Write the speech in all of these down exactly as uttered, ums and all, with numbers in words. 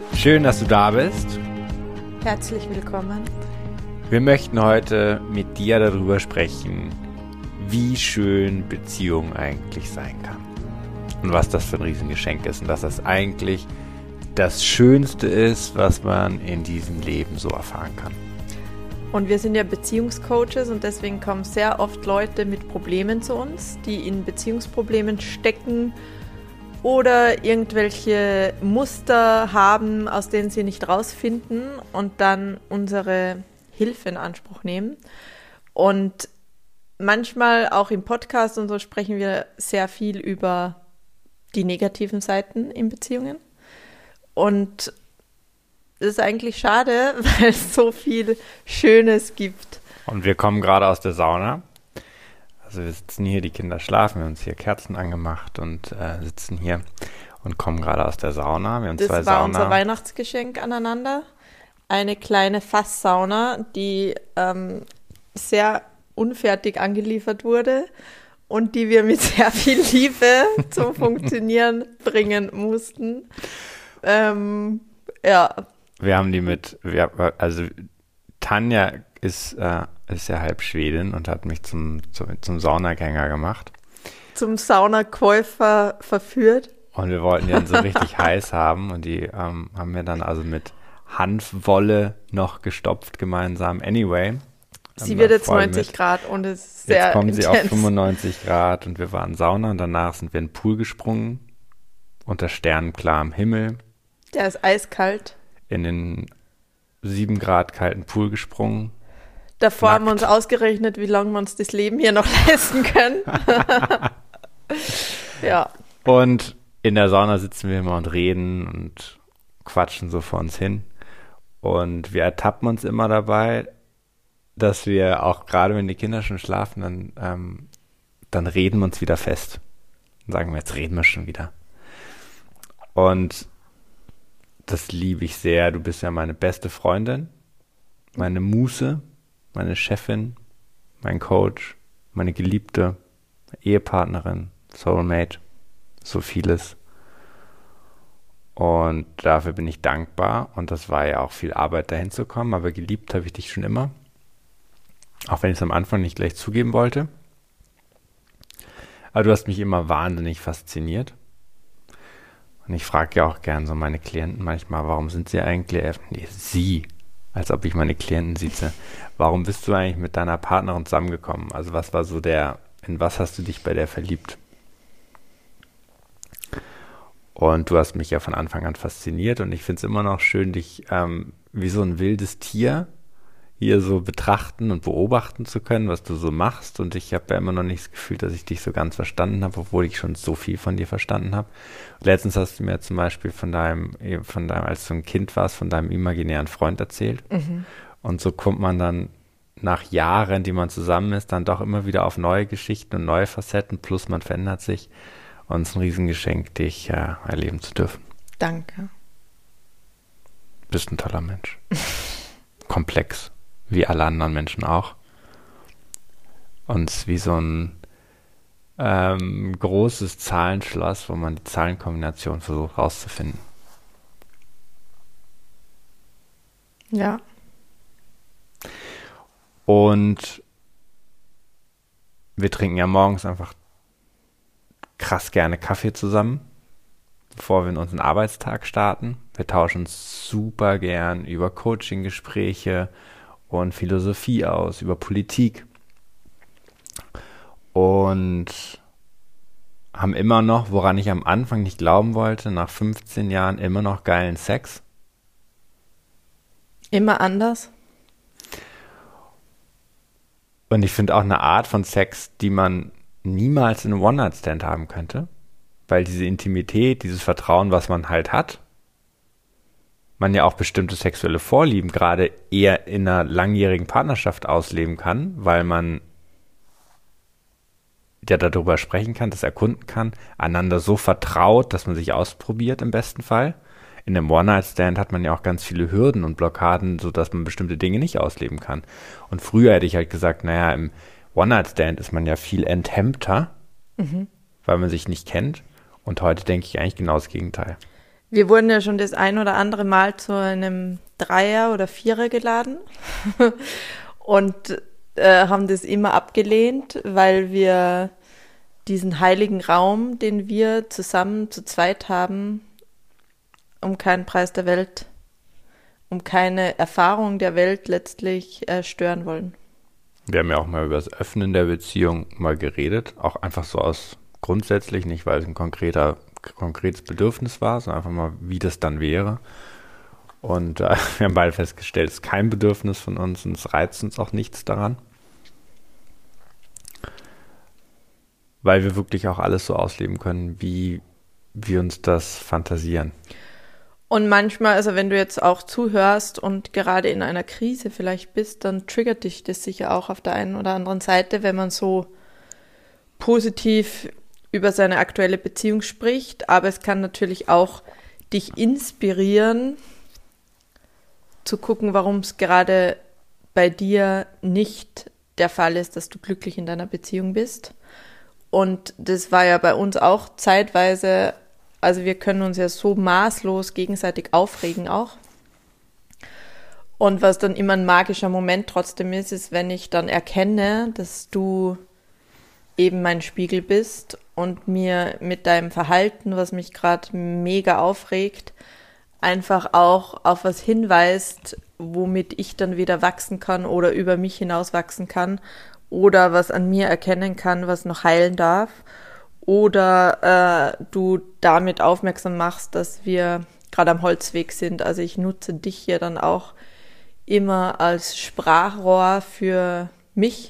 Schön, dass du da bist. Herzlich willkommen. Wir möchten heute mit dir darüber sprechen, wie schön Beziehung eigentlich sein kann. Und was das für ein Riesengeschenk ist. Und dass das eigentlich das Schönste ist, was man in diesem Leben so erfahren kann. Und wir sind ja Beziehungscoaches und deswegen kommen sehr oft Leute mit Problemen zu uns, die in Beziehungsproblemen stecken oder irgendwelche Muster haben, aus denen sie nicht rausfinden und dann unsere Hilfe in Anspruch nehmen. Und manchmal auch im Podcast und so sprechen wir sehr viel über die negativen Seiten in Beziehungen. Und das ist eigentlich schade, weil es so viel Schönes gibt. Und wir kommen gerade aus der Sauna. Also wir sitzen hier, die Kinder schlafen, wir haben uns hier Kerzen angemacht und äh, sitzen hier und kommen gerade aus der Sauna. Wir haben das zwei war Sauna. Unser Weihnachtsgeschenk aneinander. Eine kleine Fasssauna, die ähm, sehr unfertig angeliefert wurde und die wir mit sehr viel Liebe zum Funktionieren bringen mussten. Ähm, ja. Wir haben die mit, wir, also Tanja ist, äh, ist ja halb Schwedin und hat mich zum, zum, zum Saunagänger gemacht. Zum Saunakäufer verführt. Und wir wollten die dann so richtig heiß haben und die ähm, haben wir dann also mit Hanfwolle noch gestopft gemeinsam. Anyway. Sie wird jetzt neunzig Grad und es ist sehr Jetzt kommen intens. sie auf fünfundneunzig Grad und wir waren Sauna und danach sind wir in den Pool gesprungen. Unter sternenklarem Himmel. Der ist eiskalt. In den sieben Grad kalten Pool gesprungen. Davor Nackt. haben wir uns ausgerechnet, wie lange wir uns das Leben hier noch leisten können. Ja. Und in der Sauna sitzen wir immer und reden und quatschen so vor uns hin. Und wir ertappen uns immer dabei, dass wir auch gerade, wenn die Kinder schon schlafen, dann, ähm, dann reden wir uns wieder fest. Dann sagen wir, jetzt reden wir schon wieder. Und das liebe ich sehr. Du bist ja meine beste Freundin, meine Muse, meine Chefin, mein Coach, meine Geliebte, Ehepartnerin, Soulmate, so vieles. Und dafür bin ich dankbar. Und das war ja auch viel Arbeit, dahin zu kommen. Aber geliebt habe ich dich schon immer. Auch wenn ich es am Anfang nicht gleich zugeben wollte. Aber du hast mich immer wahnsinnig fasziniert. Und ich frage ja auch gern so meine Klienten manchmal, warum sind sie eigentlich, nee, sie, als ob ich meine Klienten sieze, warum bist du eigentlich mit deiner Partnerin zusammengekommen? Also was war so der, in was hast du dich bei der verliebt? Und du hast mich ja von Anfang an fasziniert und ich finde es immer noch schön, dich ähm, wie so ein wildes Tier hier so betrachten und beobachten zu können, was du so machst. Und ich habe ja immer noch nicht das Gefühl, dass ich dich so ganz verstanden habe, obwohl ich schon so viel von dir verstanden habe. Letztens hast du mir zum Beispiel von deinem, von deinem, als du ein Kind warst, von deinem imaginären Freund erzählt. Mhm. Und so kommt man dann nach Jahren, die man zusammen ist, dann doch immer wieder auf neue Geschichten und neue Facetten, plus man verändert sich. Und es ist ein Riesengeschenk, dich äh, erleben zu dürfen. Danke. Bist ein toller Mensch. Komplex. Wie alle anderen Menschen auch. Und es ist wie so ein ähm, großes Zahlenschloss, wo man die Zahlenkombination versucht rauszufinden. Ja. Und wir trinken ja morgens einfach krass gerne Kaffee zusammen, bevor wir in unseren Arbeitstag starten. Wir tauschen uns super gern über Coaching-Gespräche und Philosophie aus, über Politik und haben immer noch, woran ich am Anfang nicht glauben wollte, nach fünfzehn Jahren immer noch geilen Sex. Immer anders? Und ich finde auch eine Art von Sex, die man niemals in einem One-Night-Stand haben könnte, weil diese Intimität, dieses Vertrauen, was man halt hat, man ja auch bestimmte sexuelle Vorlieben gerade eher in einer langjährigen Partnerschaft ausleben kann, weil man ja darüber sprechen kann, das erkunden kann, einander so vertraut, dass man sich ausprobiert im besten Fall. In einem One-Night-Stand hat man ja auch ganz viele Hürden und Blockaden, sodass man bestimmte Dinge nicht ausleben kann. Und früher hätte ich halt gesagt, naja, im One-Night-Stand ist man ja viel enthemmter, mhm. weil man sich nicht kennt. Und heute denke ich eigentlich genau das Gegenteil. Wir wurden ja schon das ein oder andere Mal zu einem Dreier oder Vierer geladen und äh, haben das immer abgelehnt, weil wir diesen heiligen Raum, den wir zusammen zu zweit haben, um keinen Preis der Welt, um keine Erfahrung der Welt letztlich äh, stören wollen. Wir haben ja auch mal über das Öffnen der Beziehung mal geredet, auch einfach so aus grundsätzlich, nicht weil es ein konkreter, konkretes Bedürfnis war, sondern einfach mal, wie das dann wäre. Und äh, wir haben beide festgestellt, es ist kein Bedürfnis von uns und es reizt uns auch nichts daran. Weil wir wirklich auch alles so ausleben können, wie wir uns das fantasieren. Und manchmal, also wenn du jetzt auch zuhörst und gerade in einer Krise vielleicht bist, dann triggert dich das sicher auch auf der einen oder anderen Seite, wenn man so positiv über seine aktuelle Beziehung spricht. Aber es kann natürlich auch dich inspirieren, zu gucken, warum es gerade bei dir nicht der Fall ist, dass du glücklich in deiner Beziehung bist. Und das war ja bei uns auch zeitweise, also wir können uns ja so maßlos gegenseitig aufregen auch. Und was dann immer ein magischer Moment trotzdem ist, ist, wenn ich dann erkenne, dass du eben mein Spiegel bist und mir mit deinem Verhalten, was mich gerade mega aufregt, einfach auch auf was hinweist, womit ich dann wieder wachsen kann oder über mich hinaus wachsen kann oder was an mir erkennen kann, was noch heilen darf oder äh, du damit aufmerksam machst, dass wir gerade am Holzweg sind. Also ich nutze dich hier dann auch immer als Sprachrohr für mich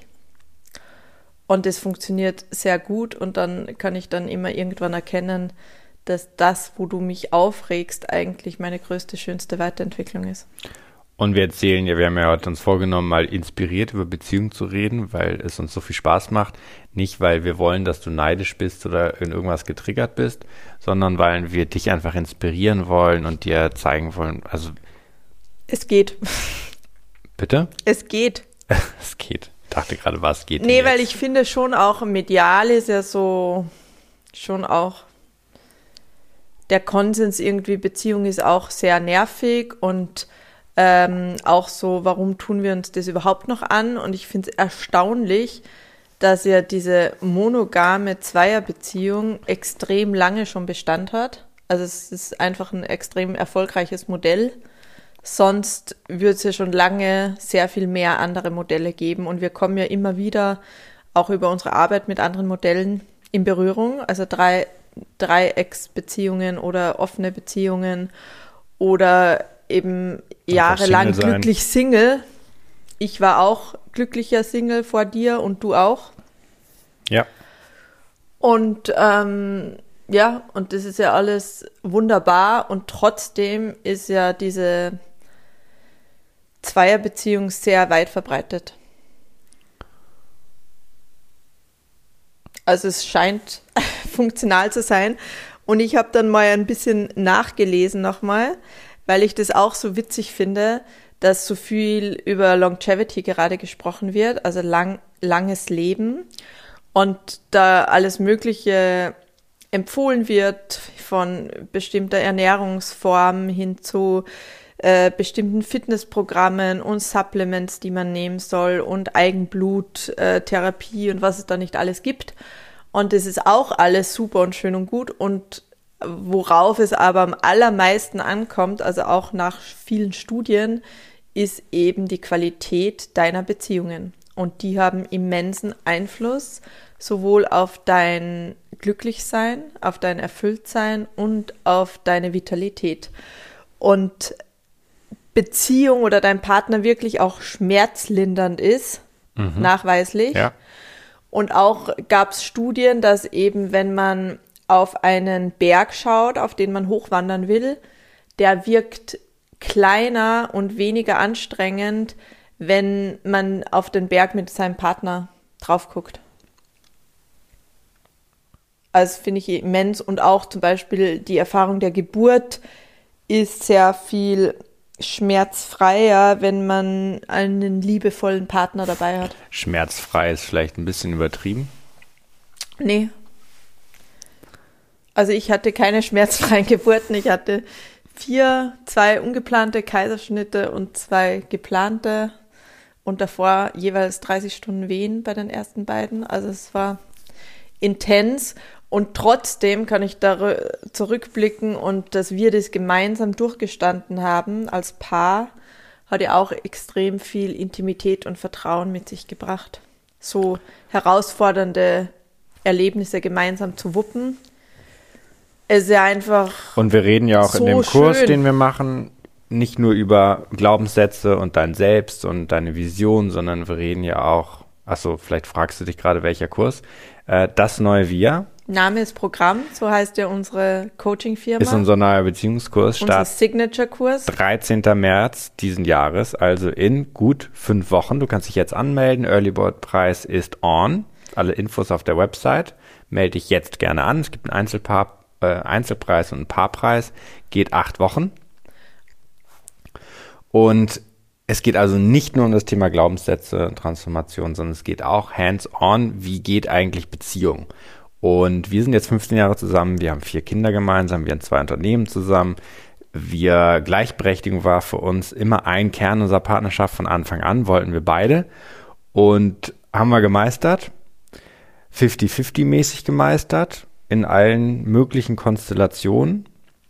und das funktioniert sehr gut und dann kann ich dann immer irgendwann erkennen, dass das, wo du mich aufregst, eigentlich meine größte, schönste Weiterentwicklung ist. Und wir erzählen ja, wir haben ja heute uns vorgenommen, mal inspiriert über Beziehungen zu reden, weil es uns so viel Spaß macht. Nicht, weil wir wollen, dass du neidisch bist oder in irgendwas getriggert bist, sondern weil wir dich einfach inspirieren wollen und dir zeigen wollen, also... Es geht. Bitte? Es geht. Es geht. Ich dachte gerade, was geht Nee, weil ich finde schon auch, medial ist ja so, schon auch... Der Konsens irgendwie, Beziehung ist auch sehr nervig und ähm, auch so, warum tun wir uns das überhaupt noch an? Und ich finde es erstaunlich, dass ja diese monogame Zweierbeziehung extrem lange schon Bestand hat. Also es ist einfach ein extrem erfolgreiches Modell. Sonst würde es ja schon lange sehr viel mehr andere Modelle geben. Und wir kommen ja immer wieder auch über unsere Arbeit mit anderen Modellen in Berührung. Also drei Dreiecksbeziehungen oder offene Beziehungen oder eben jahrelang Single glücklich Single. Ich war auch glücklicher Single vor dir und du auch. Ja. Und ähm, ja, und das ist ja alles wunderbar und trotzdem ist ja diese Zweierbeziehung sehr weit verbreitet. Also es scheint funktional zu sein. Und ich habe dann mal ein bisschen nachgelesen nochmal, weil ich das auch so witzig finde, dass so viel über Longevity gerade gesprochen wird, also lang, langes Leben. Und da alles Mögliche empfohlen wird, von bestimmter Ernährungsform hin zu äh, bestimmten Fitnessprogrammen und Supplements, die man nehmen soll und Eigenbluttherapie und was es da nicht alles gibt. Und das ist auch alles super und schön und gut. Und worauf es aber am allermeisten ankommt, also auch nach vielen Studien, ist eben die Qualität deiner Beziehungen. Und die haben immensen Einfluss sowohl auf dein Glücklichsein, auf dein Erfülltsein und auf deine Vitalität. Und Beziehung oder dein Partner wirklich auch schmerzlindernd ist, mhm. nachweislich. Ja. Und auch gab es Studien, dass eben, wenn man auf einen Berg schaut, auf den man hochwandern will, der wirkt kleiner und weniger anstrengend, wenn man auf den Berg mit seinem Partner drauf guckt. Also finde ich immens. Und auch zum Beispiel die Erfahrung der Geburt ist sehr viel schmerzfreier, wenn man einen liebevollen Partner dabei hat. Schmerzfrei ist vielleicht ein bisschen übertrieben. Nee. Also ich hatte keine schmerzfreien Geburten. Ich hatte vier, zwei ungeplante Kaiserschnitte und zwei geplante und davor jeweils dreißig Stunden Wehen bei den ersten beiden. Also es war intens und trotzdem kann ich da zurückblicken und dass wir das gemeinsam durchgestanden haben als Paar, hat ja auch extrem viel Intimität und Vertrauen mit sich gebracht. So herausfordernde Erlebnisse gemeinsam zu wuppen. Es ist ja einfach Und wir reden ja auch so in dem Kurs, schön. den wir machen, nicht nur über Glaubenssätze und dein Selbst und deine Vision, sondern wir reden ja auch, achso, vielleicht fragst du dich gerade, welcher Kurs, äh, das neue Wir. Name ist Programm, so heißt ja unsere Coaching-Firma. Ist unser neuer Beziehungskurs, Unser Start Signature-Kurs. dreizehnten März diesen Jahres, also in gut fünf Wochen. Du kannst dich jetzt anmelden, Early Bird Preis ist on, alle Infos auf der Website. Melde dich jetzt gerne an, es gibt einen Einzelpaar, äh, Einzelpreis und einen Paarpreis, geht acht Wochen. Und es geht also nicht nur um das Thema Glaubenssätze, Transformation, sondern es geht auch hands-on, wie geht eigentlich Beziehung. Und wir sind jetzt fünfzehn Jahre zusammen, wir haben vier Kinder gemeinsam, wir haben zwei Unternehmen zusammen. Wir, Gleichberechtigung war für uns immer ein Kern unserer Partnerschaft von Anfang an, wollten wir beide. Und haben wir gemeistert, fünfzig fünfzig mäßig gemeistert, in allen möglichen Konstellationen.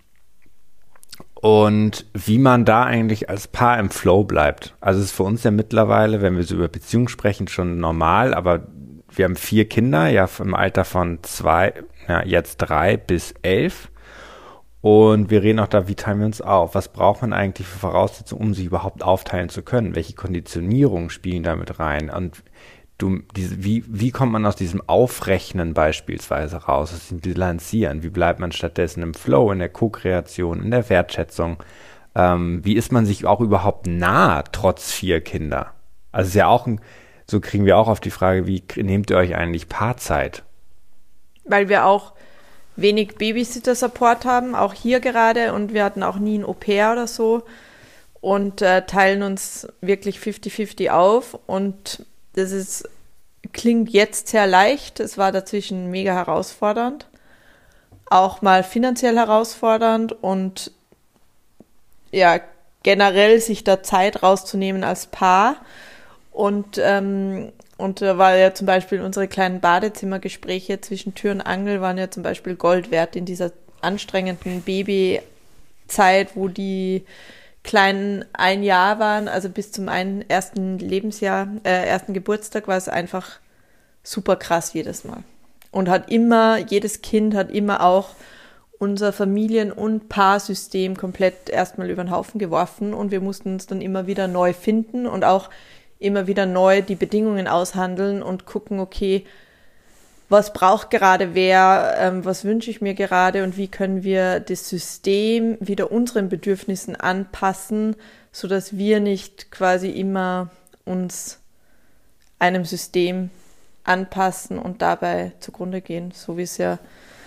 Und wie man da eigentlich als Paar im Flow bleibt. Also es ist für uns ja mittlerweile, wenn wir so über Beziehungen sprechen, schon normal, aber wir haben vier Kinder, ja im Alter von zwei, ja, jetzt drei bis elf. Und wir reden auch da, wie teilen wir uns auf? Was braucht man eigentlich für Voraussetzungen, um sich überhaupt aufteilen zu können? Welche Konditionierungen spielen damit rein? Und du, diese, wie, wie kommt man aus diesem Aufrechnen beispielsweise raus, aus dem Bilanzieren? Wie bleibt man stattdessen im Flow, in der Co-Kreation, in der Wertschätzung? Ähm, wie ist man sich auch überhaupt nah, trotz vier Kinder? Also es ist ja auch ein, so kriegen wir auch auf die Frage, wie nehmt ihr euch eigentlich Paarzeit? Weil wir auch wenig Babysitter-Support haben, auch hier gerade, und wir hatten auch nie ein Au-pair oder so und äh, teilen uns wirklich fünfzig fünfzig auf und das ist, klingt jetzt sehr leicht, es war dazwischen mega herausfordernd, auch mal finanziell herausfordernd und ja, generell sich da Zeit rauszunehmen als Paar. Und, ähm, und da war ja zum Beispiel unsere kleinen Badezimmergespräche zwischen Tür und Angel waren ja zum Beispiel Gold wert in dieser anstrengenden Babyzeit, wo die Kleinen ein Jahr waren, also bis zum einen ersten Lebensjahr, äh, ersten Geburtstag war es einfach super krass jedes Mal. Und hat immer, jedes Kind hat immer auch unser Familien- und Paarsystem komplett erstmal über den Haufen geworfen und wir mussten uns dann immer wieder neu finden und auch immer wieder neu die Bedingungen aushandeln und gucken, okay, was braucht gerade wer, ähm, was wünsche ich mir gerade und wie können wir das System wieder unseren Bedürfnissen anpassen, sodass wir nicht quasi immer uns einem System anpassen und dabei zugrunde gehen, so wie es ja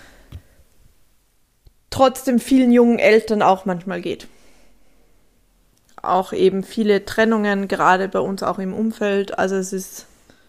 trotzdem vielen jungen Eltern auch manchmal geht. Auch eben viele Trennungen, gerade bei uns auch im Umfeld. Also es ist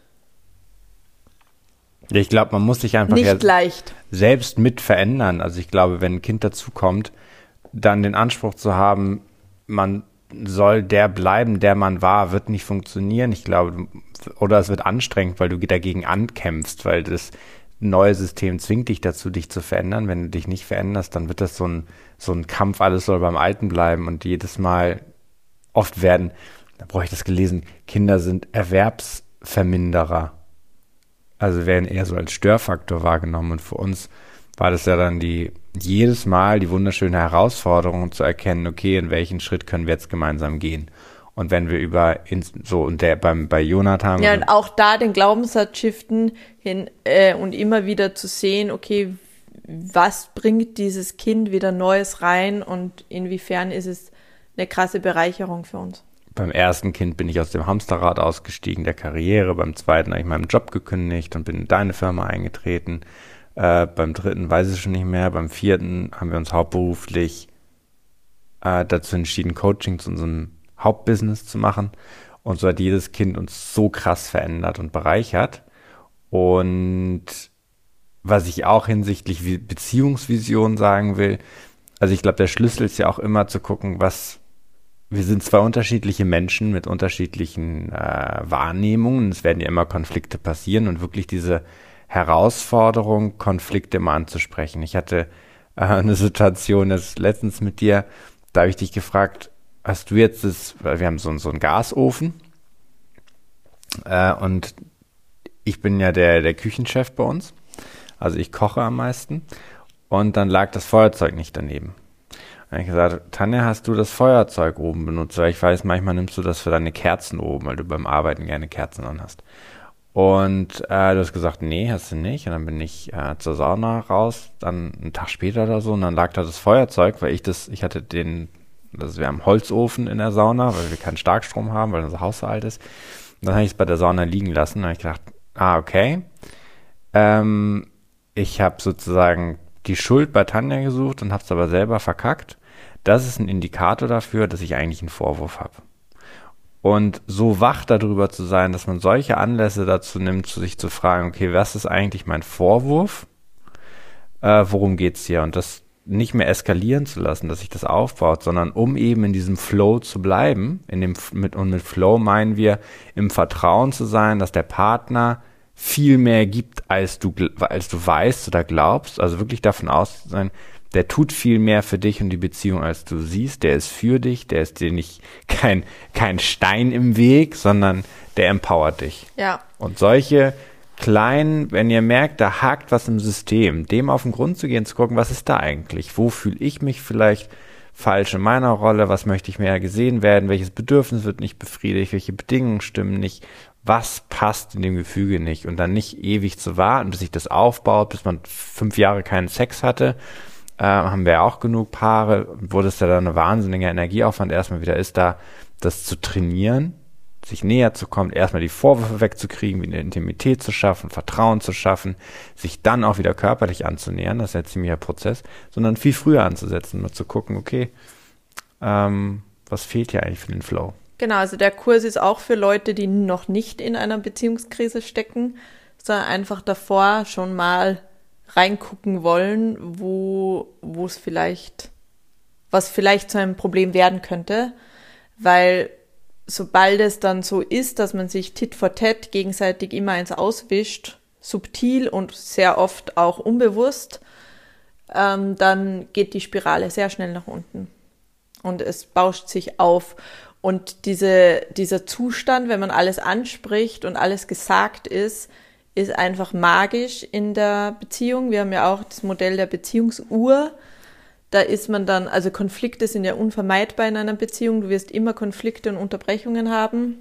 Ich glaube, man muss sich einfach nicht leicht. selbst mit verändern. Also ich glaube, wenn ein Kind dazukommt, dann den Anspruch zu haben, man soll der bleiben, der man war, wird nicht funktionieren. Ich glaube, oder es wird anstrengend, weil du dagegen ankämpfst, weil das neue System zwingt dich dazu, dich zu verändern. Wenn du dich nicht veränderst, dann wird das so ein, so ein Kampf, alles soll beim Alten bleiben und jedes Mal oft werden, da brauche ich das gelesen, Kinder sind Erwerbsverminderer. Also werden eher so als Störfaktor wahrgenommen. Und für uns war das ja dann die jedes Mal die wunderschöne Herausforderung zu erkennen, okay, in welchen Schritt können wir jetzt gemeinsam gehen. Und wenn wir über ins, so und der beim bei Jonathan ja und auch da den Glaubenssatz shiften hin äh, und immer wieder zu sehen, okay, was bringt dieses Kind wieder Neues rein und inwiefern ist es eine krasse Bereicherung für uns. Beim ersten Kind bin ich aus dem Hamsterrad ausgestiegen, der Karriere. Beim zweiten habe ich meinen Job gekündigt und bin in deine Firma eingetreten. Äh, beim dritten weiß ich schon nicht mehr. Beim vierten haben wir uns hauptberuflich äh, dazu entschieden, Coaching zu unserem Hauptbusiness zu machen. Und so hat jedes Kind uns so krass verändert und bereichert. Und was ich auch hinsichtlich Wie- Beziehungsvision sagen will, also ich glaube, der Schlüssel ist ja auch immer zu gucken, was, wir sind zwei unterschiedliche Menschen mit unterschiedlichen äh, Wahrnehmungen. Es werden ja immer Konflikte passieren und wirklich diese Herausforderung, Konflikte mal anzusprechen. Ich hatte äh, eine Situation jetzt letztens mit dir, da habe ich dich gefragt, hast du jetzt das, weil wir haben so, so einen Gasofen äh, und ich bin ja der, der Küchenchef bei uns, also ich koche am meisten und dann lag das Feuerzeug nicht daneben. Dann habe ich gesagt, Tanja, hast du das Feuerzeug oben benutzt? Weil ich weiß, manchmal nimmst du das für deine Kerzen oben, weil du beim Arbeiten gerne Kerzen an hast. Und äh, du hast gesagt, nee, hast du nicht. Und dann bin ich äh, zur Sauna raus, dann einen Tag später oder so, und dann lag da das Feuerzeug, weil ich das, ich hatte den, also wir haben einen Holzofen in der Sauna, weil wir keinen Starkstrom haben, weil unser Haus so alt ist. Und dann habe ich es bei der Sauna liegen lassen. Dann habe ich gedacht, ah, okay. Ähm, ich habe sozusagen die Schuld bei Tanja gesucht und habe es aber selber verkackt. Das ist ein Indikator dafür, dass ich eigentlich einen Vorwurf habe. Und so wach darüber zu sein, dass man solche Anlässe dazu nimmt, zu sich zu fragen, okay, was ist eigentlich mein Vorwurf? Äh, worum geht's hier? Und das nicht mehr eskalieren zu lassen, dass sich das aufbaut, sondern um eben in diesem Flow zu bleiben, in dem mit und mit Flow meinen wir, im Vertrauen zu sein, dass der Partner viel mehr gibt, als du als du weißt oder glaubst. Also wirklich davon aus zu sein, der tut viel mehr für dich und die Beziehung, als du siehst. Der ist für dich, der ist dir nicht kein, kein Stein im Weg, sondern der empowert dich. Ja. Und solche kleinen, wenn ihr merkt, da hakt was im System, dem auf den Grund zu gehen, zu gucken, was ist da eigentlich? Wo fühle ich mich vielleicht falsch in meiner Rolle? Was möchte ich mehr gesehen werden? Welches Bedürfnis wird nicht befriedigt? Welche Bedingungen stimmen nicht? Was passt in dem Gefüge nicht? Und dann nicht ewig zu warten, bis sich das aufbaut, bis man fünf Jahre keinen Sex hatte. Äh, haben wir ja auch genug Paare, wo das ja dann eine wahnsinnige Energieaufwand erstmal wieder ist, da das zu trainieren, sich näher zu kommen, erstmal die Vorwürfe wegzukriegen, wieder Intimität zu schaffen, Vertrauen zu schaffen, sich dann auch wieder körperlich anzunähern, das ist ja ein ziemlicher Prozess, sondern viel früher anzusetzen, mal zu gucken, okay, ähm, was fehlt hier eigentlich für den Flow? Genau, also der Kurs ist auch für Leute, die noch nicht in einer Beziehungskrise stecken, sondern einfach davor schon mal reingucken wollen, wo wo es vielleicht, was vielleicht zu einem Problem werden könnte, weil sobald es dann so ist, dass man sich Tit for Tat gegenseitig immer eins auswischt, subtil und sehr oft auch unbewusst, ähm, dann geht die Spirale sehr schnell nach unten und es bauscht sich auf. Und diese, dieser Zustand, wenn man alles anspricht und alles gesagt ist, ist einfach magisch in der Beziehung. Wir haben ja auch das Modell der Beziehungsuhr. Da ist man dann, also Konflikte sind ja unvermeidbar in einer Beziehung. Du wirst immer Konflikte und Unterbrechungen haben.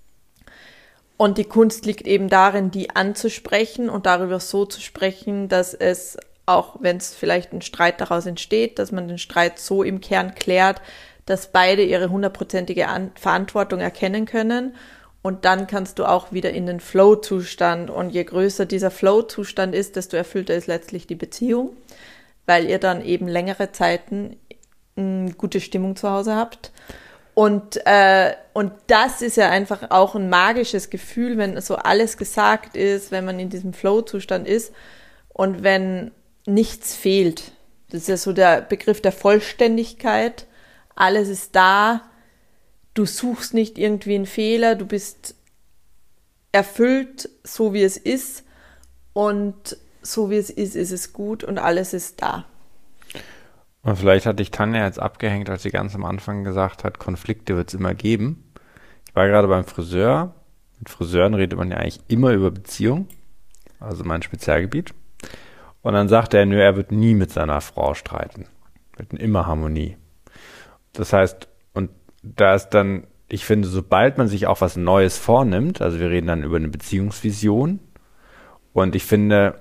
Und die Kunst liegt eben darin, die anzusprechen und darüber so zu sprechen, dass es, auch wenn es vielleicht ein Streit daraus entsteht, dass man den Streit so im Kern klärt, dass beide ihre hundertprozentige An- Verantwortung erkennen können. Und dann kannst du auch wieder in den Flow-Zustand. Und je größer dieser Flow-Zustand ist, desto erfüllter ist letztlich die Beziehung, weil ihr dann eben längere Zeiten eine gute Stimmung zu Hause habt. Und, äh, und das ist ja einfach auch ein magisches Gefühl, wenn so alles gesagt ist, wenn man in diesem Flow-Zustand ist und wenn nichts fehlt. Das ist ja so der Begriff der Vollständigkeit. Alles ist da. Du suchst nicht irgendwie einen Fehler, du bist erfüllt, so wie es ist, und so wie es ist, ist es gut und alles ist da. Und vielleicht hat dich Tanja jetzt abgehängt, als sie ganz am Anfang gesagt hat, Konflikte wird es immer geben. Ich war gerade beim Friseur. Mit Friseuren redet man ja eigentlich immer über Beziehung, also mein Spezialgebiet. Und dann sagt er, nö, er wird nie mit seiner Frau streiten. Wir hatten immer Harmonie. Das heißt, und da ist dann, ich finde, sobald man sich auch was Neues vornimmt, also wir reden dann über eine Beziehungsvision, und ich finde,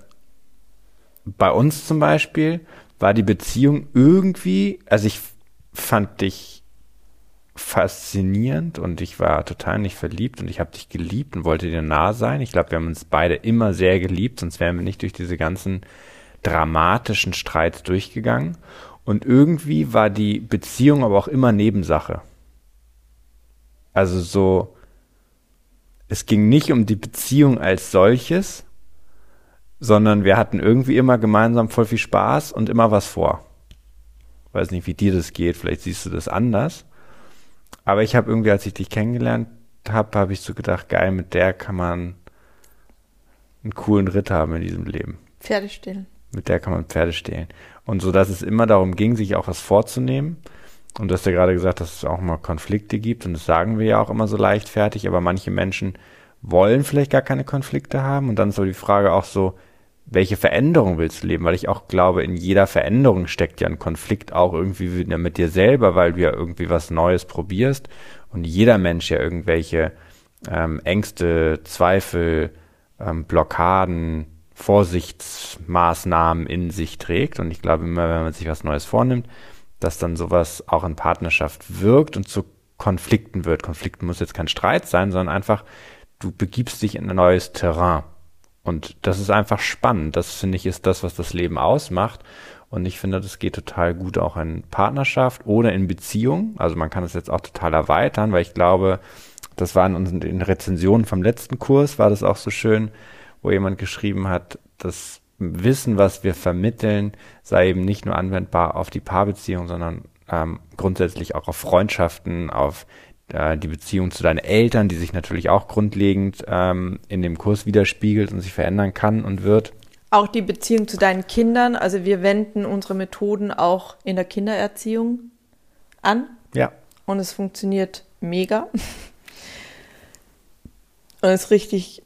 bei uns zum Beispiel war die Beziehung irgendwie, also ich fand dich faszinierend und ich war total nicht verliebt und ich habe dich geliebt und wollte dir nah sein. Ich glaube, wir haben uns beide immer sehr geliebt, sonst wären wir nicht durch diese ganzen dramatischen Streits durchgegangen. Und irgendwie war die Beziehung aber auch immer Nebensache. Also so, es ging nicht um die Beziehung als solches, sondern wir hatten irgendwie immer gemeinsam voll viel Spaß und immer was vor. Weiß nicht, wie dir das geht, vielleicht siehst du das anders. Aber ich habe irgendwie, als ich dich kennengelernt habe, habe ich so gedacht, geil, mit der kann man einen coolen Ritt haben in diesem Leben. Pferde stehlen. Mit der kann man Pferde stehlen. Und so, dass es immer darum ging, sich auch was vorzunehmen. Und du hast ja gerade gesagt, dass es auch mal Konflikte gibt. Und das sagen wir ja auch immer so leichtfertig. Aber manche Menschen wollen vielleicht gar keine Konflikte haben. Und dann ist aber die Frage auch so, welche Veränderung willst du leben? Weil ich auch glaube, in jeder Veränderung steckt ja ein Konflikt auch irgendwie mit dir selber, weil du ja irgendwie was Neues probierst und jeder Mensch ja irgendwelche ähm, Ängste, Zweifel, ähm, Blockaden, Vorsichtsmaßnahmen in sich trägt. Und ich glaube immer, wenn man sich was Neues vornimmt, dass dann sowas auch in Partnerschaft wirkt und zu Konflikten wird. Konflikten muss jetzt kein Streit sein, sondern einfach, du begibst dich in ein neues Terrain. Und das ist einfach spannend. Das, finde ich, ist das, was das Leben ausmacht. Und ich finde, das geht total gut auch in Partnerschaft oder in Beziehung. Also man kann es jetzt auch total erweitern, weil ich glaube, das war in unseren in Rezensionen vom letzten Kurs, war das auch so schön, wo jemand geschrieben hat, das Wissen, was wir vermitteln, sei eben nicht nur anwendbar auf die Paarbeziehung, sondern ähm, grundsätzlich auch auf Freundschaften, auf die Beziehung zu deinen Eltern, die sich natürlich auch grundlegend ähm, in dem Kurs widerspiegelt und sich verändern kann und wird. Auch die Beziehung zu deinen Kindern, also wir wenden unsere Methoden auch in der Kindererziehung an. Ja. Und es funktioniert mega. Und es ist richtig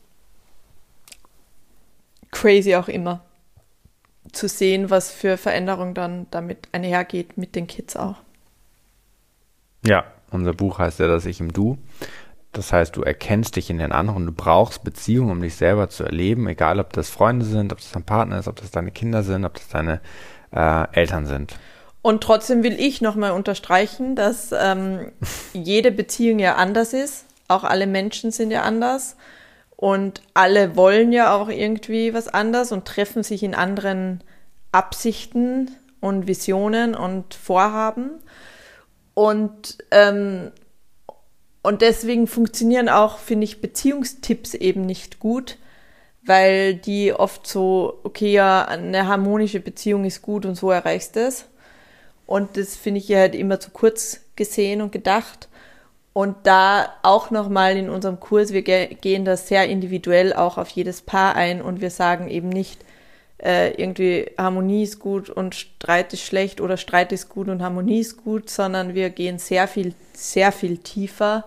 crazy auch immer zu sehen, was für Veränderung dann damit einhergeht mit den Kids auch. Ja. Unser Buch heißt ja das Ich im Du. Das heißt, du erkennst dich in den anderen. Du brauchst Beziehungen, um dich selber zu erleben. Egal, ob das Freunde sind, ob das dein Partner ist, ob das deine Kinder sind, ob das deine äh, Eltern sind. Und trotzdem will ich nochmal unterstreichen, dass ähm, jede Beziehung ja anders ist. Auch alle Menschen sind ja anders. Und alle wollen ja auch irgendwie was anderes und treffen sich in anderen Absichten und Visionen und Vorhaben. Und, ähm, und deswegen funktionieren auch, finde ich, Beziehungstipps eben nicht gut, weil die oft so, okay, ja, eine harmonische Beziehung ist gut und so erreichst du es. Und das finde ich ja halt immer zu kurz gesehen und gedacht. Und da auch nochmal in unserem Kurs, wir ge- gehen da sehr individuell auch auf jedes Paar ein und wir sagen eben nicht, irgendwie Harmonie ist gut und Streit ist schlecht oder Streit ist gut und Harmonie ist gut, sondern wir gehen sehr viel, sehr viel tiefer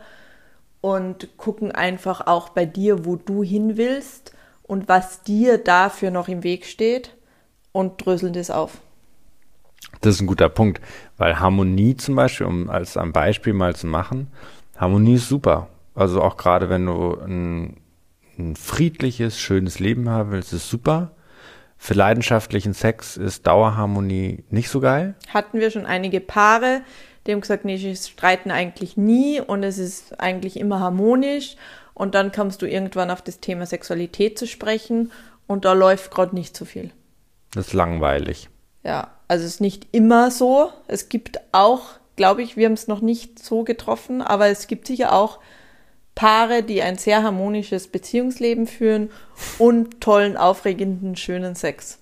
und gucken einfach auch bei dir, wo du hin willst und was dir dafür noch im Weg steht und dröseln das auf. Das ist ein guter Punkt, weil Harmonie zum Beispiel, um als ein Beispiel mal zu machen, Harmonie ist super. Also auch gerade wenn du ein, ein friedliches, schönes Leben haben willst, ist super. Für leidenschaftlichen Sex ist Dauerharmonie nicht so geil. Hatten wir schon einige Paare, die haben gesagt, nee, wir streiten eigentlich nie und es ist eigentlich immer harmonisch. Und dann kommst du irgendwann auf das Thema Sexualität zu sprechen und da läuft gerade nicht so viel. Das ist langweilig. Ja, also es ist nicht immer so. Es gibt auch, glaube ich, wir haben es noch nicht so getroffen, aber es gibt sicher auch Paare, die ein sehr harmonisches Beziehungsleben führen und tollen, aufregenden, schönen Sex.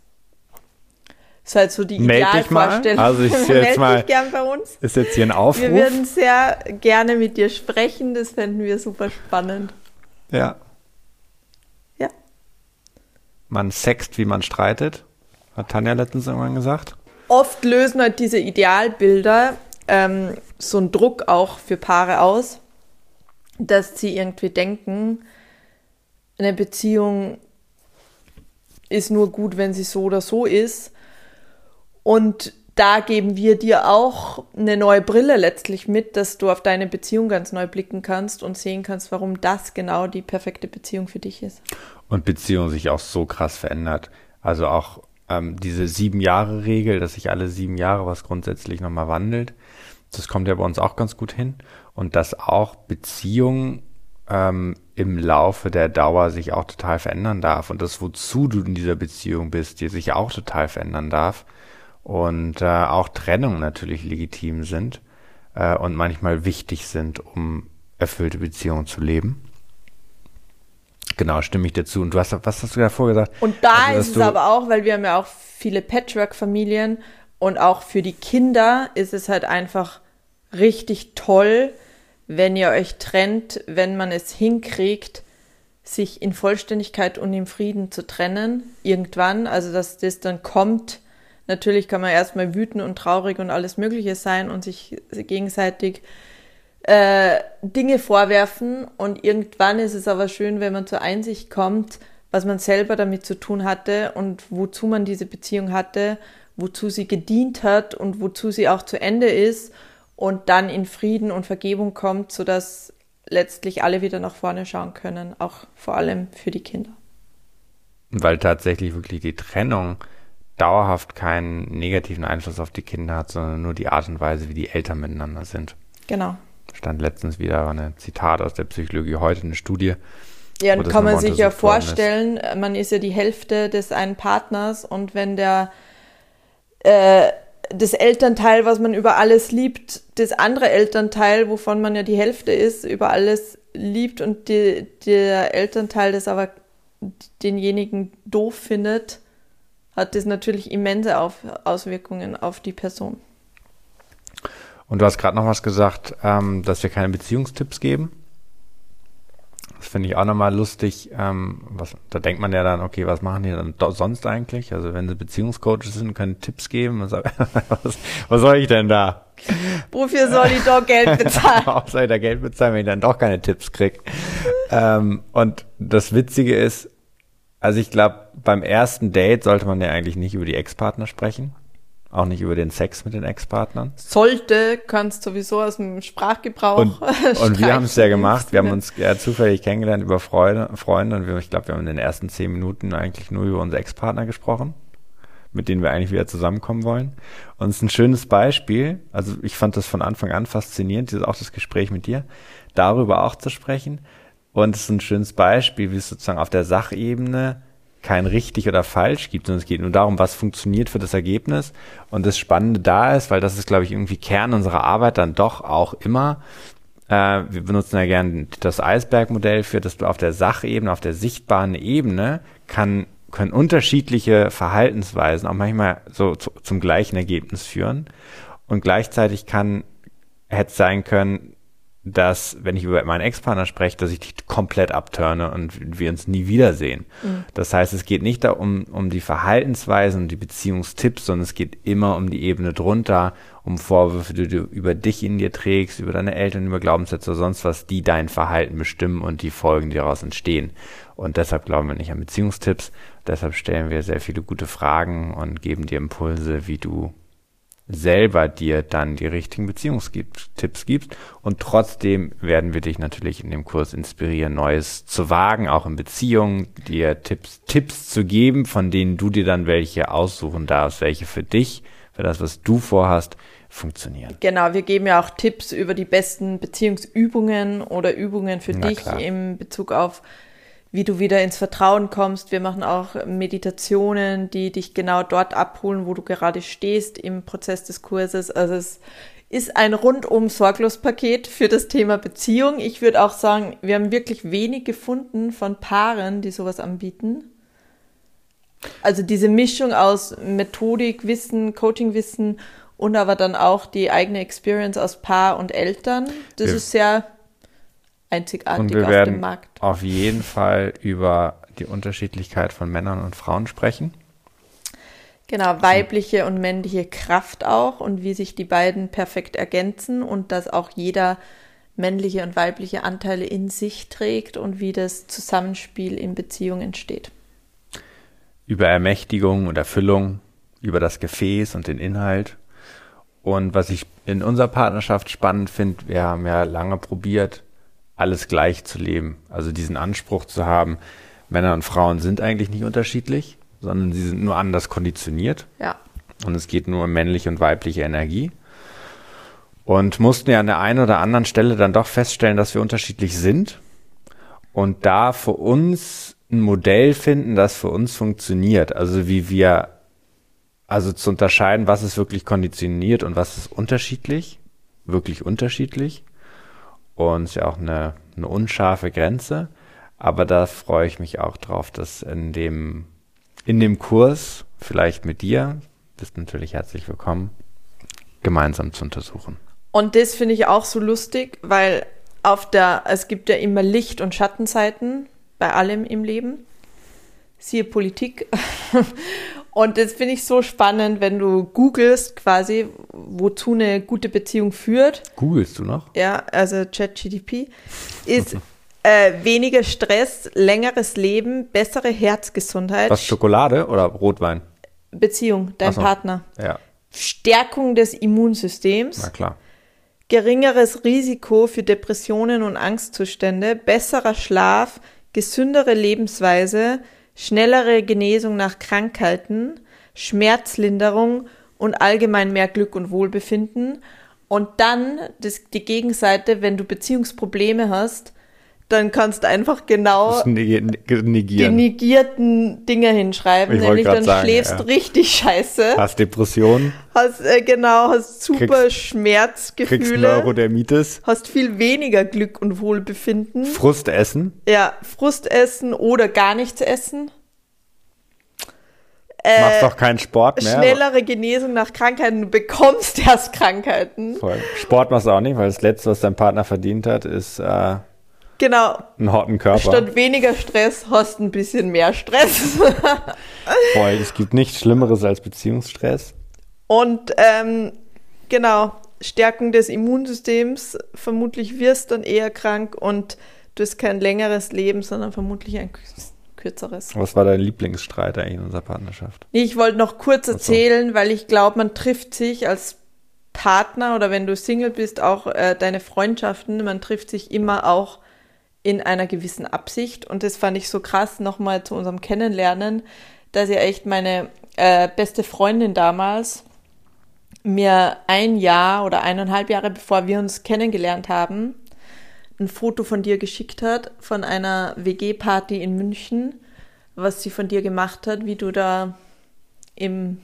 Das ist halt so die Idealvorstellung. Also ich sehe jetzt mal, dich gern bei uns. Ist jetzt hier ein Aufruf. Wir würden sehr gerne mit dir sprechen, das fänden wir super spannend. Ja. Ja. Man sext, wie man streitet, hat Tanja letztens irgendwann gesagt. Oft lösen halt diese Idealbilder ähm, so einen Druck auch für Paare aus, dass sie irgendwie denken, eine Beziehung ist nur gut, wenn sie so oder so ist. Und da geben wir dir auch eine neue Brille letztlich mit, dass du auf deine Beziehung ganz neu blicken kannst und sehen kannst, warum das genau die perfekte Beziehung für dich ist. Und Beziehung sich auch so krass verändert. Also auch ähm, diese Sieben-Jahre-Regel, dass sich alle sieben Jahre was grundsätzlich nochmal wandelt. Das kommt ja bei uns auch ganz gut hin. Und dass auch Beziehung ähm, im Laufe der Dauer sich auch total verändern darf. Und das, wozu du in dieser Beziehung bist, die sich auch total verändern darf. Und äh, auch Trennungen natürlich legitim sind äh, und manchmal wichtig sind, um erfüllte Beziehungen zu leben. Genau, stimme ich dir zu. Und du hast, was hast du davor gesagt? Und da also, ist es aber auch, weil wir haben ja auch viele Patchwork-Familien und auch für die Kinder ist es halt einfach richtig toll, wenn ihr euch trennt, wenn man es hinkriegt, sich in Vollständigkeit und im Frieden zu trennen, irgendwann, also dass das dann kommt. Natürlich kann man erstmal wütend und traurig und alles Mögliche sein und sich gegenseitig äh, Dinge vorwerfen und irgendwann ist es aber schön, wenn man zur Einsicht kommt, was man selber damit zu tun hatte und wozu man diese Beziehung hatte, wozu sie gedient hat und wozu sie auch zu Ende ist und dann in Frieden und Vergebung kommt, sodass letztlich alle wieder nach vorne schauen können, auch vor allem für die Kinder. Weil tatsächlich wirklich die Trennung dauerhaft keinen negativen Einfluss auf die Kinder hat, sondern nur die Art und Weise, wie die Eltern miteinander sind. Genau. Stand letztens wieder ein Zitat aus der Psychologie heute, eine Studie. Ja, und kann man sich ja vorstellen, man ist ja die Hälfte des einen Partners und wenn der äh, das Elternteil, was man über alles liebt, das andere Elternteil, wovon man ja die Hälfte ist, über alles liebt und die, der Elternteil, das aber denjenigen doof findet, hat das natürlich immense auf, Auswirkungen auf die Person. Und du hast gerade noch was gesagt, ähm, dass wir keine Beziehungstipps geben. Das finde ich auch nochmal lustig. Ähm, was, da denkt man ja dann, okay, was machen die dann do- sonst eigentlich? Also wenn sie Beziehungscoaches sind, können Tipps geben. Was, was soll ich denn da? Wofür soll ich doch Geld bezahlen? Auch soll ich da Geld bezahlen, wenn ich dann doch keine Tipps kriege. ähm, und das Witzige ist, also ich glaube, beim ersten Date sollte man ja eigentlich nicht über die Ex-Partner sprechen. Auch nicht über den Sex mit den Ex-Partnern. Sollte, kannst sowieso aus dem Sprachgebrauch. Und, und wir haben es ja gemacht. Wir haben uns ja zufällig kennengelernt über Freunde, Freunde und wir, ich glaube, wir haben in den ersten zehn Minuten eigentlich nur über unsere Ex-Partner gesprochen, mit denen wir eigentlich wieder zusammenkommen wollen. Und es ist ein schönes Beispiel. Also ich fand das von Anfang an faszinierend, dieses, auch das Gespräch mit dir, darüber auch zu sprechen. Und es ist ein schönes Beispiel, wie es sozusagen auf der Sachebene kein richtig oder falsch gibt, sondern es geht nur darum, was funktioniert für das Ergebnis. Und das Spannende da ist, weil das ist, glaube ich, irgendwie Kern unserer Arbeit dann doch auch immer. Äh, wir benutzen ja gerne das Eisbergmodell für, dass du auf der Sachebene, auf der sichtbaren Ebene kann, können unterschiedliche Verhaltensweisen auch manchmal so zu, zum gleichen Ergebnis führen. Und gleichzeitig kann, hätte es sein können, dass, wenn ich über meinen Ex-Partner spreche, dass ich dich komplett abturne und wir uns nie wiedersehen. Mhm. Das heißt, es geht nicht da um, um die Verhaltensweisen und die Beziehungstipps, sondern es geht immer um die Ebene drunter, um Vorwürfe, die du über dich in dir trägst, über deine Eltern, über Glaubenssätze oder sonst was, die dein Verhalten bestimmen und die Folgen, die daraus entstehen. Und deshalb glauben wir nicht an Beziehungstipps. Deshalb stellen wir sehr viele gute Fragen und geben dir Impulse, wie du selber dir dann die richtigen Beziehungstipps gibst. Und trotzdem werden wir dich natürlich in dem Kurs inspirieren, Neues zu wagen, auch in Beziehungen, dir Tipps, Tipps zu geben, von denen du dir dann welche aussuchen darfst, welche für dich, für das, was du vorhast, funktionieren. Genau, wir geben ja auch Tipps über die besten Beziehungsübungen oder Übungen für Na dich klar. in Bezug auf wie du wieder ins Vertrauen kommst. Wir machen auch Meditationen, die dich genau dort abholen, wo du gerade stehst im Prozess des Kurses. Also es ist ein rundum sorglos Paket für das Thema Beziehung. Ich würde auch sagen, wir haben wirklich wenig gefunden von Paaren, die sowas anbieten. Also diese Mischung aus Methodik, Wissen, Coaching-Wissen und aber dann auch die eigene Experience aus Paar und Eltern. Das Wir- ist sehr einzigartig Und wir auf werden dem Markt. auf jeden Fall über die Unterschiedlichkeit von Männern und Frauen sprechen. Genau, weibliche und männliche Kraft auch und wie sich die beiden perfekt ergänzen und dass auch jeder männliche und weibliche Anteile in sich trägt und wie das Zusammenspiel in Beziehung entsteht. Über Ermächtigung und Erfüllung, über das Gefäß und den Inhalt. Und was ich in unserer Partnerschaft spannend finde, wir haben ja lange probiert, alles gleich zu leben. Also diesen Anspruch zu haben, Männer und Frauen sind eigentlich nicht unterschiedlich, sondern sie sind nur anders konditioniert. Ja. Und es geht nur um männliche und weibliche Energie. Und mussten ja an der einen oder anderen Stelle dann doch feststellen, dass wir unterschiedlich sind. Und da für uns ein Modell finden, das für uns funktioniert. Also wie wir, also zu unterscheiden, was ist wirklich konditioniert und was ist unterschiedlich, wirklich unterschiedlich. Und es ist ja auch eine, eine unscharfe Grenze. Aber da freue ich mich auch drauf, dass in dem, in dem Kurs, vielleicht mit dir, bist natürlich herzlich willkommen, gemeinsam zu untersuchen. Und das finde ich auch so lustig, weil auf der, es gibt ja immer Licht- und Schattenseiten bei allem im Leben. Siehe Politik. Und das finde ich so spannend, wenn du googelst quasi, wozu eine gute Beziehung führt. Googlest du noch? Ja, also ChatGPT ist äh, weniger Stress, längeres Leben, bessere Herzgesundheit. Was, Schokolade oder Rotwein? Beziehung, dein Ach so. Partner. Ja, Stärkung des Immunsystems. na klar. Geringeres Risiko für Depressionen und Angstzustände, besserer Schlaf, gesündere Lebensweise, schnellere Genesung nach Krankheiten, Schmerzlinderung und allgemein mehr Glück und Wohlbefinden. Und dann das, die Gegenseite, wenn du Beziehungsprobleme hast, dann kannst du einfach genau Das neg- die negieren. negierten Dinge hinschreiben. Ich wollte Nämlich grad dann sagen, schläfst ja. du richtig scheiße, Hast Depressionen, hast äh, genau, hast super Kriegst- kriegst Schmerzgefühle, Neurodermitis, hast viel weniger Glück und Wohlbefinden. Frust essen. Ja, Frust essen oder gar nichts essen. Machst Äh, doch keinen Sport mehr. schnellere Genesung nach Krankheiten. Du bekommst erst Krankheiten. Voll. Sport machst du auch nicht, weil das Letzte, was dein Partner verdient hat, ist äh, Genau. einen harten Körper. Statt weniger Stress hast du ein bisschen mehr Stress. Voll. Es gibt nichts Schlimmeres als Beziehungsstress. Und ähm, genau, Stärkung des Immunsystems. Vermutlich wirst du dann eher krank und du hast kein längeres Leben, sondern vermutlich ein kürzeres. Was war dein Lieblingsstreit eigentlich in unserer Partnerschaft? Ich wollte noch kurz erzählen, weil ich glaube, man trifft sich als Partner oder wenn du Single bist, auch äh, deine Freundschaften, man trifft sich immer auch in einer gewissen Absicht. Und das fand ich so krass, nochmal zu unserem Kennenlernen, dass ja echt meine äh, beste Freundin damals mir ein Jahr oder eineinhalb Jahre bevor wir uns kennengelernt haben, ein Foto von dir geschickt hat, von einer W G-Party in München, was sie von dir gemacht hat, wie du da in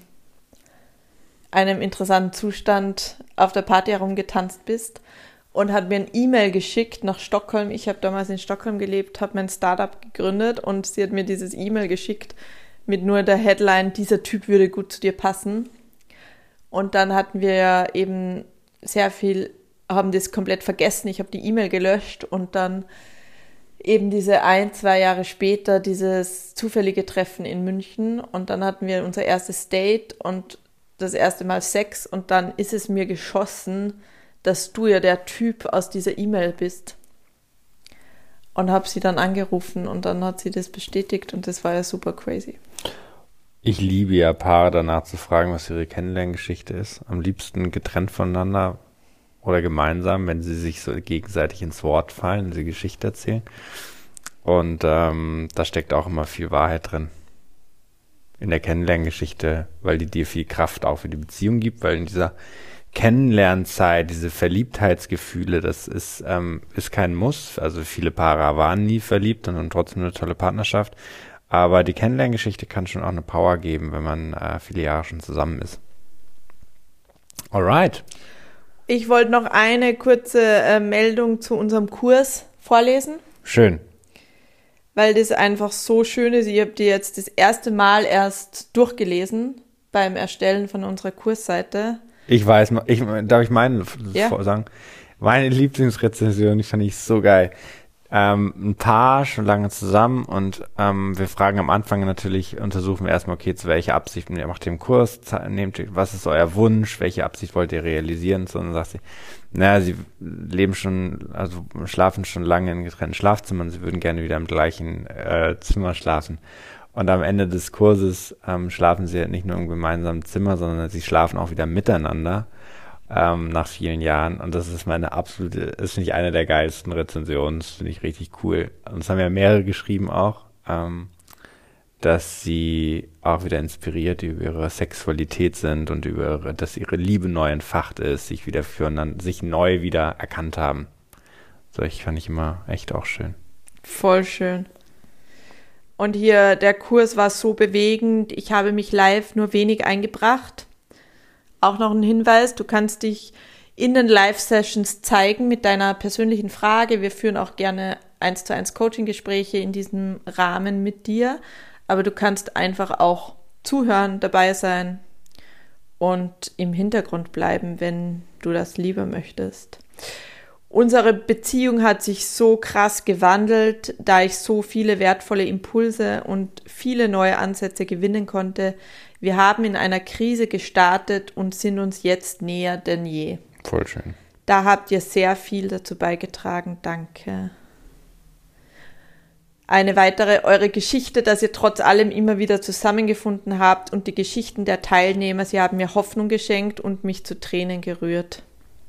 einem interessanten Zustand auf der Party herumgetanzt bist und hat mir ein E-Mail geschickt nach Stockholm. Ich habe damals in Stockholm gelebt, habe mein Startup gegründet und sie hat mir dieses E-Mail geschickt mit nur der Headline, dieser Typ würde gut zu dir passen. Und dann hatten wir ja eben sehr viel, haben das komplett vergessen. Ich habe die E-Mail gelöscht und dann eben diese ein, zwei Jahre später dieses zufällige Treffen in München und dann hatten wir unser erstes Date und das erste Mal Sex und dann ist es mir geschossen, dass du ja der Typ aus dieser E-Mail bist. Und habe sie dann angerufen und dann hat sie das bestätigt und das war ja super crazy. Ich liebe ja Paare danach zu fragen, was ihre Kennenlerngeschichte ist. Am liebsten getrennt voneinander oder gemeinsam, wenn sie sich so gegenseitig ins Wort fallen, wenn sie Geschichte erzählen. Und ähm, da steckt auch immer viel Wahrheit drin. In der Kennenlerngeschichte, weil die dir viel Kraft auch für die Beziehung gibt, weil in dieser Kennenlernzeit, diese Verliebtheitsgefühle, das ist, ähm, ist kein Muss. Also viele Paare waren nie verliebt und haben trotzdem eine tolle Partnerschaft. Aber die Kennenlerngeschichte kann schon auch eine Power geben, wenn man äh, viele Jahre schon zusammen ist. Alright. Ich wollte noch eine kurze äh, Meldung zu unserem Kurs vorlesen. Schön. Weil das einfach so schön ist. Ich habe die jetzt das erste Mal erst durchgelesen beim Erstellen von unserer Kursseite. Ich weiß, ich, darf ich meinen Ja. sagen? Meine Lieblingsrezension, die fand ich so geil. Ähm, ein Paar, schon lange zusammen und ähm, wir fragen am Anfang natürlich, untersuchen wir erstmal, okay, zu welcher Absicht ihr macht den Kurs, nehmt, was ist euer Wunsch, welche Absicht wollt ihr realisieren? So, und dann sagt sie, naja, sie leben schon, also schlafen schon lange in getrennten Schlafzimmern, sie würden gerne wieder im gleichen äh, Zimmer schlafen. Und am Ende des Kurses ähm, schlafen sie nicht nur im gemeinsamen Zimmer, sondern sie schlafen auch wieder miteinander. Ähm, nach vielen Jahren und das ist meine absolute, ist nicht eine der geilsten Rezensionen, das finde ich richtig cool. Und es haben ja mehrere geschrieben auch, ähm, dass sie auch wieder inspiriert über ihre Sexualität sind und über ihre, dass ihre Liebe neu entfacht ist, sich wieder füreinander, sich neu wieder erkannt haben. So, ich fand ich immer echt auch schön. Voll schön. Und hier, der Kurs war so bewegend, ich habe mich live nur wenig eingebracht. Auch noch ein Hinweis, du kannst dich in den Live-Sessions zeigen mit deiner persönlichen Frage. Wir führen auch gerne eins zu eins Coaching-Gespräche in diesem Rahmen mit dir, aber du kannst einfach auch zuhören, dabei sein und im Hintergrund bleiben, wenn du das lieber möchtest. Unsere Beziehung hat sich so krass gewandelt, da ich so viele wertvolle Impulse und viele neue Ansätze gewinnen konnte. Wir haben in einer Krise gestartet und sind uns jetzt näher denn je. Voll schön. Da habt ihr sehr viel dazu beigetragen. Danke. Eine weitere, eure Geschichte, dass ihr trotz allem immer wieder zusammengefunden habt und die Geschichten der Teilnehmer, sie haben mir Hoffnung geschenkt und mich zu Tränen gerührt.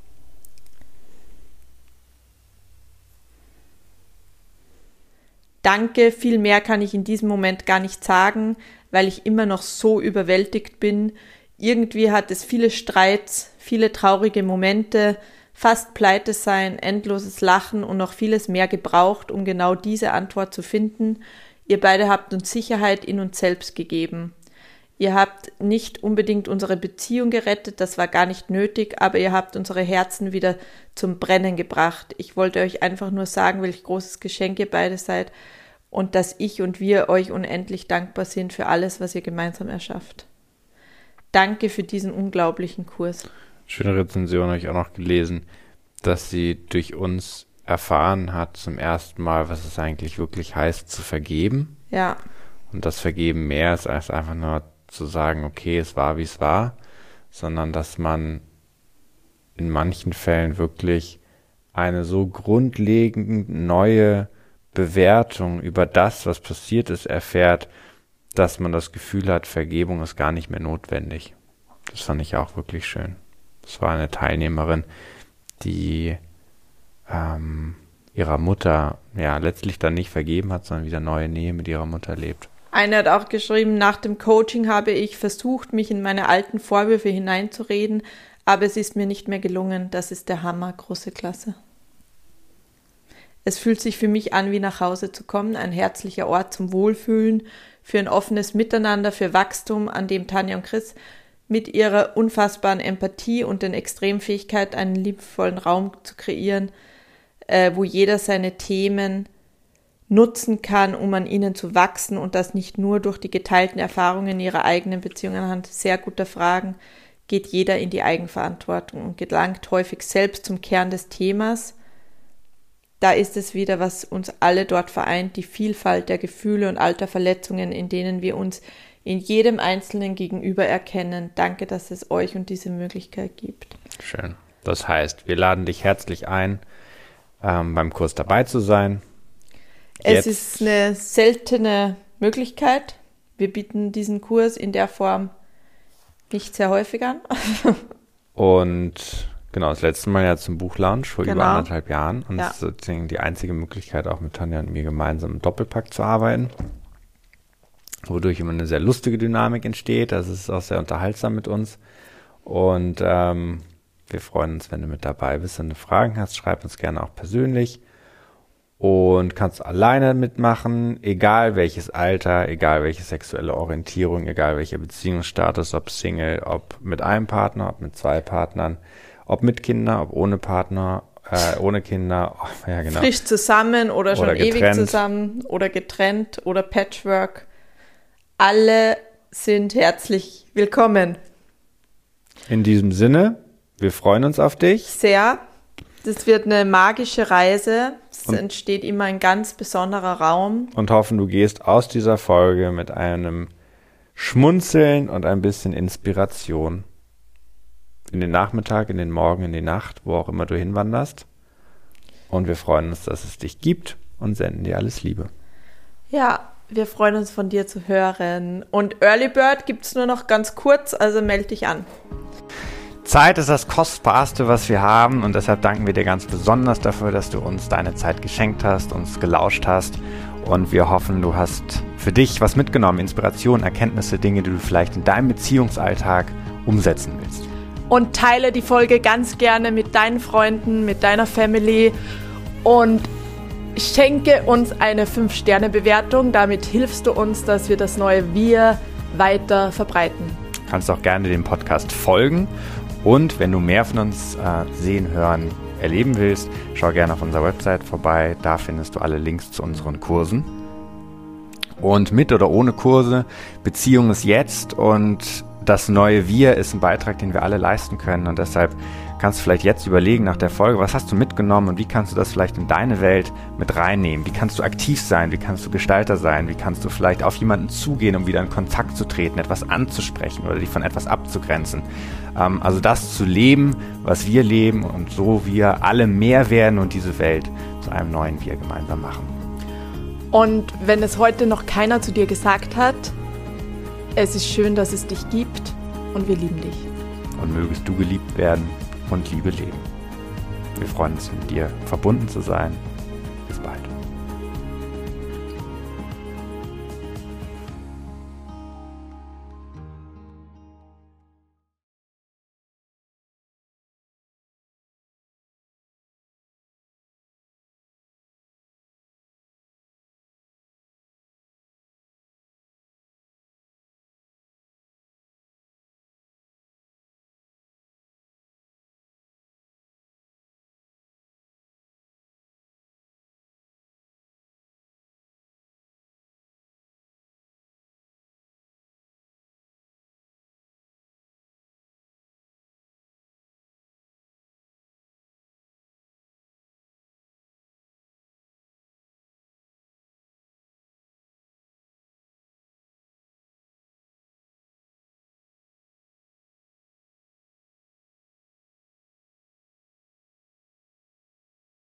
Danke, viel mehr kann ich in diesem Moment gar nicht sagen, weil ich immer noch so überwältigt bin. Irgendwie hat es viele Streits, viele traurige Momente, fast Pleite sein, endloses Lachen und noch vieles mehr gebraucht, um genau diese Antwort zu finden. Ihr beide habt uns Sicherheit in uns selbst gegeben. Ihr habt nicht unbedingt unsere Beziehung gerettet, das war gar nicht nötig, aber ihr habt unsere Herzen wieder zum Brennen gebracht. Ich wollte euch einfach nur sagen, welch großes Geschenk ihr beide seid und dass ich und wir euch unendlich dankbar sind für alles, was ihr gemeinsam erschafft. Danke für diesen unglaublichen Kurs. Schöne Rezension habe ich auch noch gelesen, dass sie durch uns erfahren hat zum ersten Mal, was es eigentlich wirklich heißt, zu vergeben. Ja. Und das Vergeben mehr ist als einfach nur zu sagen, okay, es war, wie es war, sondern dass man in manchen Fällen wirklich eine so grundlegend neue Bewertung über das, was passiert ist, erfährt, dass man das Gefühl hat, Vergebung ist gar nicht mehr notwendig. Das fand ich auch wirklich schön. Das war eine Teilnehmerin, die ähm, ihrer Mutter ja letztlich dann nicht vergeben hat, sondern wieder neue Nähe mit ihrer Mutter lebt. Eine hat auch geschrieben, nach dem Coaching habe ich versucht, mich in meine alten Vorwürfe hineinzureden, aber es ist mir nicht mehr gelungen. Das ist der Hammer, große Klasse. Es fühlt sich für mich an, wie nach Hause zu kommen, ein herzlicher Ort zum Wohlfühlen, für ein offenes Miteinander, für Wachstum, an dem Tanja und Chris mit ihrer unfassbaren Empathie und der Extremfähigkeit einen liebevollen Raum zu kreieren, äh, wo jeder seine Themen nutzen kann, um an ihnen zu wachsen und das nicht nur durch die geteilten Erfahrungen ihrer eigenen Beziehungen. Anhand sehr guter Fragen geht jeder in die Eigenverantwortung und gelangt häufig selbst zum Kern des Themas. Da ist es wieder, was uns alle dort vereint, die Vielfalt der Gefühle und alter Verletzungen, in denen wir uns in jedem Einzelnen gegenüber erkennen. Danke, dass es euch und diese Möglichkeit gibt. Schön. Das heißt, wir laden dich herzlich ein, ähm, beim Kurs dabei zu sein. Jetzt. Es ist eine seltene Möglichkeit. Wir bieten diesen Kurs in der Form nicht sehr häufig an. Und genau, das letzte Mal ja zum Buchlaunch vor genau. über anderthalb Jahren. Und ja. das ist sozusagen die einzige Möglichkeit, auch mit Tanja und mir gemeinsam im Doppelpack zu arbeiten. Wodurch immer eine sehr lustige Dynamik entsteht. Das ist auch sehr unterhaltsam mit uns. Und ähm, wir freuen uns, wenn du mit dabei bist. Wenn du Fragen hast, schreib uns gerne auch persönlich. Und kannst alleine mitmachen, egal welches Alter, egal welche sexuelle Orientierung, egal welcher Beziehungsstatus, ob Single, ob mit einem Partner, ob mit zwei Partnern, ob mit Kindern, ob ohne Partner, äh, ohne Kinder. Oh, ja, genau. Frisch zusammen oder schon oder ewig zusammen oder getrennt oder Patchwork. Alle sind herzlich willkommen. In diesem Sinne, wir freuen uns auf dich. Sehr. Das wird eine magische Reise. Es und entsteht immer ein ganz besonderer Raum. Und hoffen, du gehst aus dieser Folge mit einem Schmunzeln und ein bisschen Inspiration in den Nachmittag, in den Morgen, in die Nacht, wo auch immer du hinwanderst. Und wir freuen uns, dass es dich gibt und senden dir alles Liebe. Ja, wir freuen uns, von dir zu hören. Und Early Bird gibt es nur noch ganz kurz, also melde dich an. Zeit ist das Kostbarste, was wir haben, und deshalb danken wir dir ganz besonders dafür, dass du uns deine Zeit geschenkt hast, uns gelauscht hast, und wir hoffen, du hast für dich was mitgenommen, Inspiration, Erkenntnisse, Dinge, die du vielleicht in deinem Beziehungsalltag umsetzen willst. Und teile die Folge ganz gerne mit deinen Freunden, mit deiner Family und schenke uns eine fünf Sterne Bewertung, damit hilfst du uns, dass wir das neue Wir weiter verbreiten. Du kannst auch gerne dem Podcast folgen. Und wenn du mehr von uns äh, sehen, hören erleben willst, schau gerne auf unserer Website vorbei. Da findest du alle Links zu unseren Kursen. Und mit oder ohne Kurse, Beziehung ist jetzt und das neue Wir ist ein Beitrag, den wir alle leisten können. Und deshalb kannst du vielleicht jetzt überlegen nach der Folge, was hast du mitgenommen und wie kannst du das vielleicht in deine Welt mit reinnehmen? Wie kannst du aktiv sein? Wie kannst du Gestalter sein? Wie kannst du vielleicht auf jemanden zugehen, um wieder in Kontakt zu treten, etwas anzusprechen oder dich von etwas abzugrenzen? Ähm, also das zu leben, was wir leben und so wir alle mehr werden und diese Welt zu einem neuen Wir gemeinsam machen. Und wenn es heute noch keiner zu dir gesagt hat, es ist schön, dass es dich gibt und wir lieben dich. Und mögest du geliebt werden und Liebe leben. Wir freuen uns, mit dir verbunden zu sein. Bis bald.